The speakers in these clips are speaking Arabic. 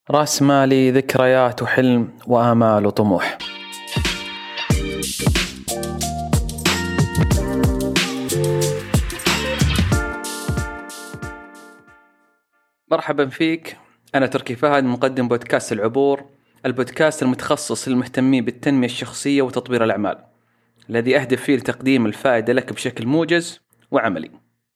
رأس مالي ذكريات وحلم وآمال وطموح. مرحبا فيك، أنا تركي فهد، مقدم بودكاست العبور، البودكاست المتخصص للمهتمين بالتنمية الشخصية وتطوير الأعمال، الذي أهدف فيه لتقديم الفائدة لك بشكل موجز وعملي.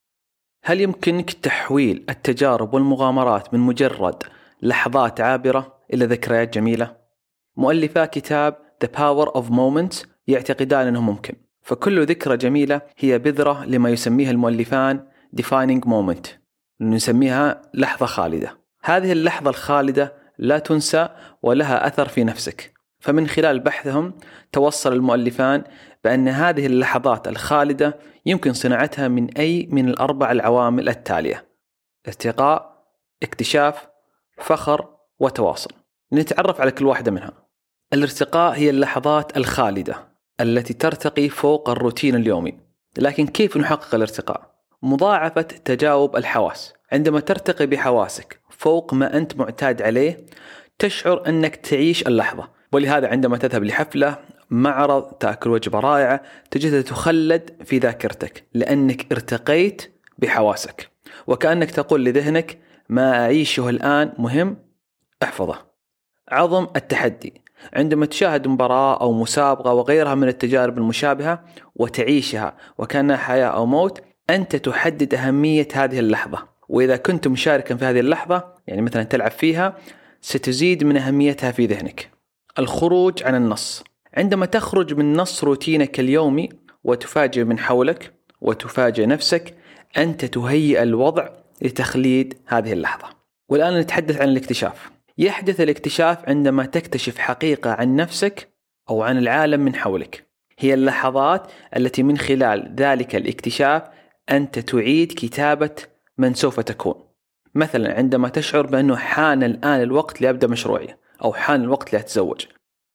هل يمكنك تحويل التجارب والمغامرات من مجرد لحظات عابرة إلى ذكريات جميلة؟ مؤلفا كتاب The Power of Moments يعتقدان أنه ممكن، فكل ذكرى جميلة هي بذرة لما يسميها المؤلفان Defining Moment، نسميها لحظة خالدة. هذه اللحظة الخالدة لا تنسى ولها أثر في نفسك. فمن خلال بحثهم توصل المؤلفان بأن هذه اللحظات الخالدة يمكن صناعتها من أي من الأربع العوامل التالية: ارتقاء، اكتشاف، فخر، وتواصل. نتعرف على كل واحدة منها. الارتقاء هي اللحظات الخالدة التي ترتقي فوق الروتين اليومي. لكن كيف نحقق الارتقاء؟ مضاعفة تجاوب الحواس. عندما ترتقي بحواسك فوق ما أنت معتاد عليه تشعر أنك تعيش اللحظة، ولهذا عندما تذهب لحفلة، معرض، تأكل وجبة رائعة، تجدها تخلد في ذاكرتك لأنك ارتقيت بحواسك، وكأنك تقول لذهنك ما أعيشه الآن مهم، احفظه. عظم التحدي. عندما تشاهد مباراة أو مسابقة وغيرها من التجارب المشابهة وتعيشها وكأنها حياة أو موت، أنت تحدد أهمية هذه اللحظة، وإذا كنت مشاركا في هذه اللحظة، يعني مثلا تلعب فيها، ستزيد من أهميتها في ذهنك. الخروج عن النص. عندما تخرج من نص روتينك اليومي وتفاجئ من حولك وتفاجئ نفسك، أنت تهيئ الوضع لتخليد هذه اللحظة. والآن نتحدث عن الاكتشاف. يحدث الاكتشاف عندما تكتشف حقيقة عن نفسك أو عن العالم من حولك. هي اللحظات التي من خلال ذلك الاكتشاف أنت تعيد كتابة من سوف تكون. مثلا عندما تشعر بأنه حان الآن الوقت لأبدأ مشروعي، أو حان الوقت لأتزوج.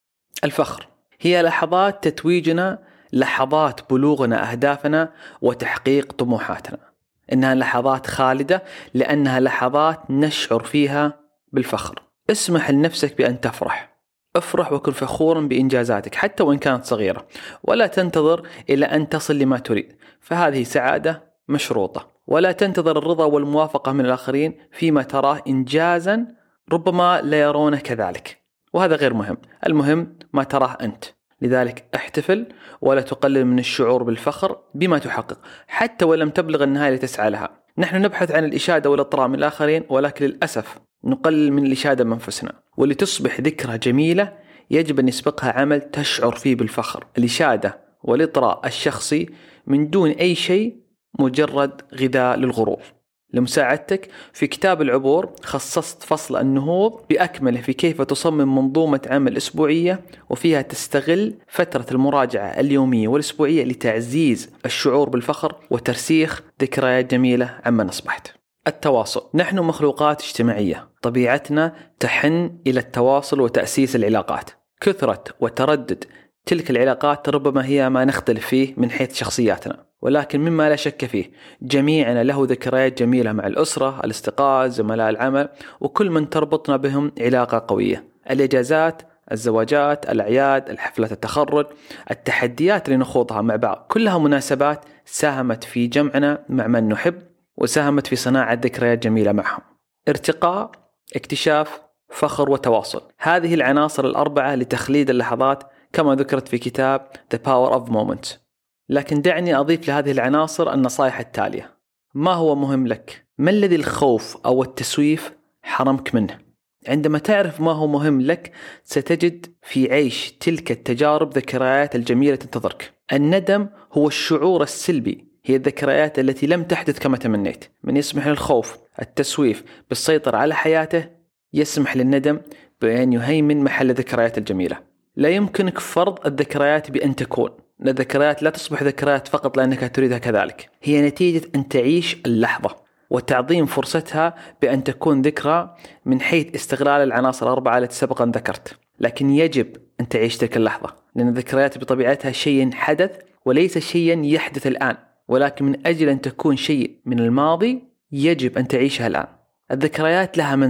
الفخر هي لحظات تتويجنا، لحظات بلوغنا أهدافنا وتحقيق طموحاتنا. إنها لحظات خالدة لأنها لحظات نشعر فيها بالفخر. اسمح لنفسك بأن تفرح. افرح وكن فخورا بإنجازاتك حتى وإن كانت صغيرة، ولا تنتظر إلى أن تصل لما تريد، فهذه سعادة مشروطة. ولا تنتظر الرضا والموافقة من الآخرين فيما تراه إنجازا ربما لا يرونه كذلك، وهذا غير مهم. المهم ما تراه أنت. لذلك احتفل ولا تقلل من الشعور بالفخر بما تحقق حتى ولم تبلغ النهاية لتسعى لها. نحن نبحث عن الإشادة والإطراء من الآخرين، ولكن للأسف نقلل من الإشادة من أنفسنا. ولتصبح ذكرى جميلة يجب أن يسبقها عمل تشعر فيه بالفخر. الإشادة والإطراء الشخصي من دون أي شيء مجرد غذاء للغرور. لمساعدتك في كتاب العبور خصصت فصل النهوض بأكمله في كيف تصمم منظومة عمل أسبوعية، وفيها تستغل فترة المراجعة اليومية والأسبوعية لتعزيز الشعور بالفخر وترسيخ ذكريات جميلة عما أصبحت. التواصل. نحن مخلوقات اجتماعية، طبيعتنا تحن إلى التواصل وتأسيس العلاقات. كثرة وتردد تلك العلاقات ربما هي ما نختلف فيه من حيث شخصياتنا، ولكن مما لا شك فيه جميعنا له ذكريات جميلة مع الأسرة، الأصدقاء، زملاء العمل، وكل من تربطنا بهم علاقة قوية. الإجازات، الزواجات، الأعياد، الحفلات التخرج، التحديات اللي نخوضها مع بعض، كلها مناسبات ساهمت في جمعنا مع من نحب وساهمت في صناعة ذكريات جميلة معهم. ارتقاء، اكتشاف، فخر، وتواصل. هذه العناصر الأربعة لتخليد اللحظات كما ذكرت في كتاب The Power of Moments. لكن دعني أضيف لهذه العناصر النصائح التالية. ما هو مهم لك؟ ما الذي الخوف أو التسويف حرمك منه؟ عندما تعرف ما هو مهم لك ستجد في عيش تلك التجارب ذكريات الجميلة تنتظرك. الندم هو الشعور السلبي، هي الذكريات التي لم تحدث كما تمنيت. من يسمح للخوف، التسويف بالسيطرة على حياته يسمح للندم بأن يهيمن محل الذكريات الجميلة. لا يمكنك فرض الذكريات بأن تكون. الذكريات لا تصبح ذكريات فقط لأنك تريدها كذلك، هي نتيجة أن تعيش اللحظة وتعظيم فرصتها بأن تكون ذكرى من حيث استغلال العناصر الأربعة التي سبقا ذكرت. لكن يجب أن تعيش تلك اللحظة، لأن الذكريات بطبيعتها شيء حدث وليس شيئا يحدث الآن، ولكن من أجل أن تكون شيء من الماضي يجب أن تعيشها الآن. الذكريات لها منزل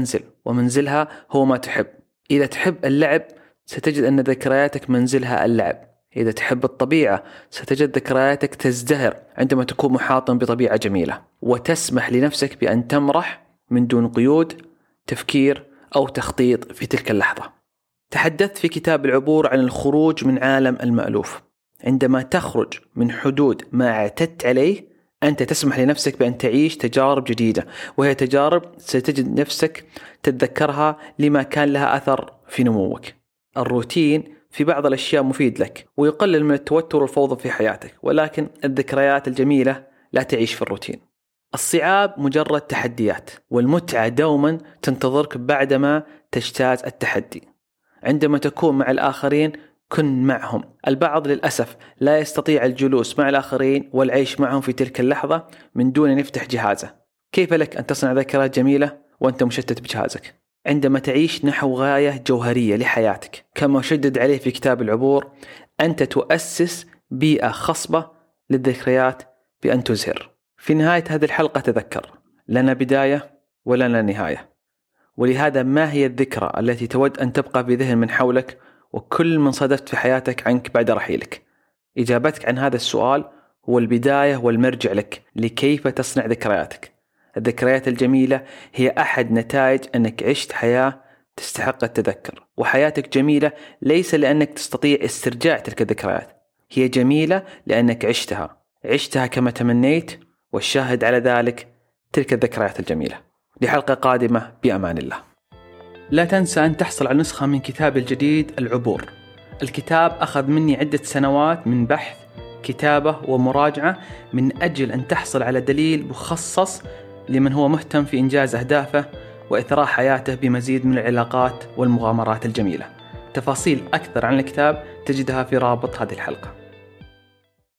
ومنزلها هو ما تحب. إذا تحب اللعب ستجد أن ذكرياتك منزلها اللعب. إذا تحب الطبيعة ستجد ذكرياتك تزدهر عندما تكون محاطا بطبيعة جميلة، وتسمح لنفسك بأن تمرح من دون قيود تفكير أو تخطيط في تلك اللحظة. تحدثت في كتاب العبور عن الخروج من عالم المألوف. عندما تخرج من حدود ما اعتدت عليه أنت تسمح لنفسك بأن تعيش تجارب جديدة، وهي تجارب ستجد نفسك تتذكرها لما كان لها أثر في نموك. الروتين في بعض الأشياء مفيد لك ويقلل من التوتر والفوضى في حياتك، ولكن الذكريات الجميلة لا تعيش في الروتين. الصعاب مجرد تحديات، والمتعة دوما تنتظرك بعدما تجتاز التحدي. عندما تكون مع الآخرين كن معهم. البعض للأسف لا يستطيع الجلوس مع الآخرين والعيش معهم في تلك اللحظة من دون أن يفتح جهازه. كيف لك أن تصنع ذكريات جميلة وأنت مشتت بجهازك؟ عندما تعيش نحو غاية جوهرية لحياتك كما شدد عليه في كتاب العبور، أنت تؤسس بيئة خصبة للذكريات بأن تزهر. في نهاية هذه الحلقة تذكر، لنا بداية ولنا نهاية، ولهذا ما هي الذكرى التي تود أن تبقى في ذهن من حولك وكل من صادفت في حياتك عنك بعد رحيلك؟ إجابتك عن هذا السؤال هو البداية والمرجع لك لكيف تصنع ذكرياتك. الذكريات الجميلة هي أحد نتائج أنك عشت حياة تستحق التذكر، وحياتك جميلة ليس لأنك تستطيع استرجاع تلك الذكريات، هي جميلة لأنك عشتها كما تمنيت، والشاهد على ذلك تلك الذكريات الجميلة. لحلقة قادمة بأمان الله. لا تنسى أن تحصل على نسخة من كتابي الجديد العبور. الكتاب أخذ مني عدة سنوات من بحث، كتابة ومراجعة من أجل أن تحصل على دليل مخصص لمن هو مهتم في إنجاز أهدافه وإثراء حياته بمزيد من العلاقات والمغامرات الجميلة. تفاصيل أكثر عن الكتاب تجدها في رابط هذه الحلقة.